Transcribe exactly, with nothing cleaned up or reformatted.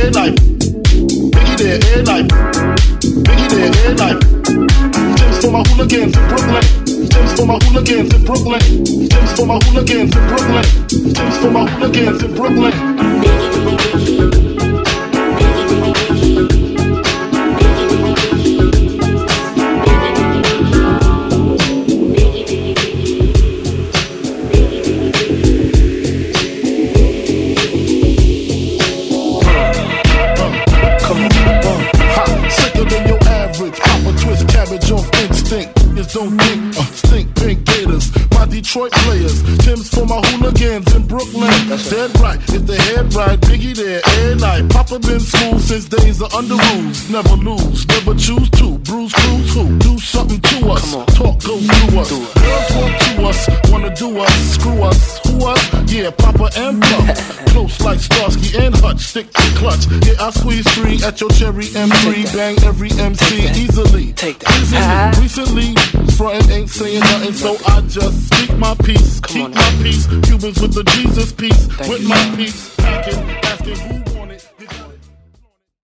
air knife. Biggie there, air knife. Biggie there, air knife. Gems for my hooligans in Brooklyn. Gems for my hooligans in Brooklyn. Gems for my hooligans in Brooklyn. Gems for my hooligans in Brooklyn. Don't think, uh, stink pink gators. My Detroit players, Tim's for my hooligans in Brooklyn. That's dead right, if the head right, Biggie there, air night. Papa been smooth since days of under rules. Never lose, never choose to. Bruise, cruise, who? Do something to us. Talk, go through us. Girls want to us, wanna do us, screw us. Who us? Yeah, Papa and Puff. Close like Starsky and Hutch, stick to clutch. Yeah, I squeeze three at your cherry M three. Bang every M C easily. Take that. Easily. Recently, frontin' ain't saying nothing, so I just speak my peace, keep my peace. Cubans with the Jesus peace, with my peace, packing, asking who.